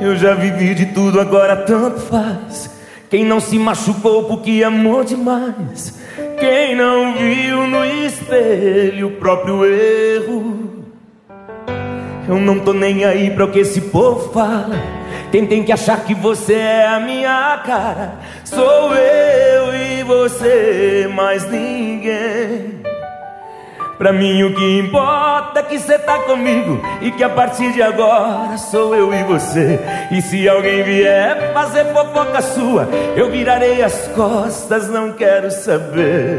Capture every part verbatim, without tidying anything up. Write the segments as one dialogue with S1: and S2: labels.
S1: Eu já vivi de tudo, agora tanto faz. Quem não se machucou porque amou demais? Quem não viu no espelho o próprio erro? Eu não tô nem aí pra o que esse povo fala. Quem tem que achar que você é a minha cara sou eu e você, mais ninguém. Pra mim o que importa é que cê tá comigo e que a partir de agora sou eu e você. E se alguém vier fazer fofoca sua, eu virarei as costas, não quero saber.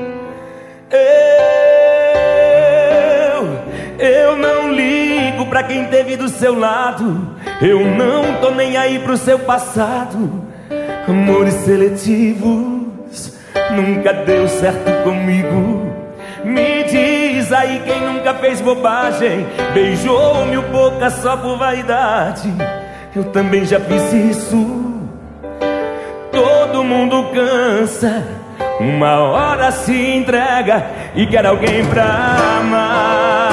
S1: Eu, eu não ligo pra quem teve do seu lado. Eu não tô nem aí pro seu passado. Amores seletivos nunca deu certo comigo. Me diz aí quem nunca fez bobagem, beijou mil bocas só por vaidade. Eu também já fiz isso. Todo mundo cansa, uma hora se entrega e quer alguém pra amar.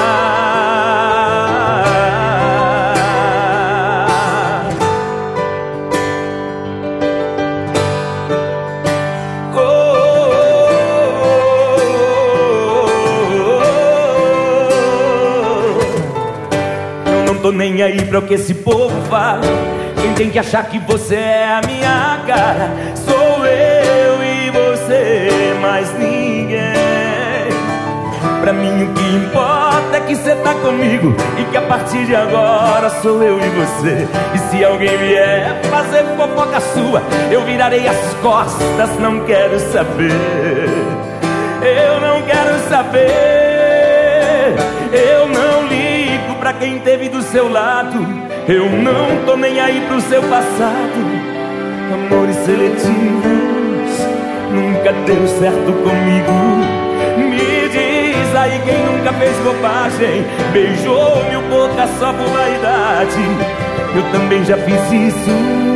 S1: Não tô nem aí pra o que esse povo fala. Quem tem que achar que você é a minha cara sou eu e você, mais ninguém. Pra mim o que importa é que cê tá comigo e que a partir de agora sou eu e você. E se alguém vier fazer fofoca sua, eu virarei as costas, não quero saber. Eu não quero saber. Eu não ligo pra quem teve do seu lado. Eu não tô nem aí pro seu passado. Amores seletivos nunca deu certo comigo. Me diz aí quem nunca fez bobagem, beijou mil bocas só por vaidade. Eu também já fiz isso.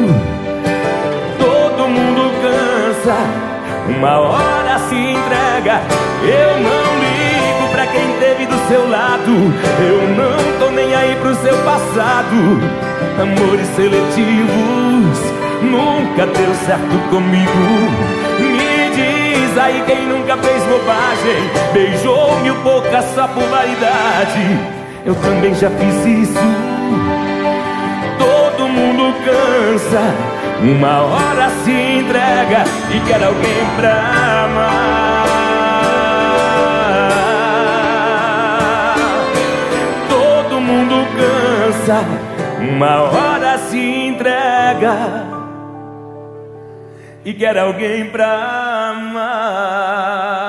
S1: Todo mundo cansa, uma hora se entrega. Eu não ligo pra quem teve do seu lado. Eu não tô nem aí pro seu passado. Amores seletivos nunca deu certo comigo. Me diz aí quem nunca fez bobagem, beijou mil bocas só por vaidade. Eu também já fiz isso. Todo mundo cansa, uma hora se entrega e quer alguém pra amar. Todo mundo cansa, uma hora se entrega e quer alguém pra amar.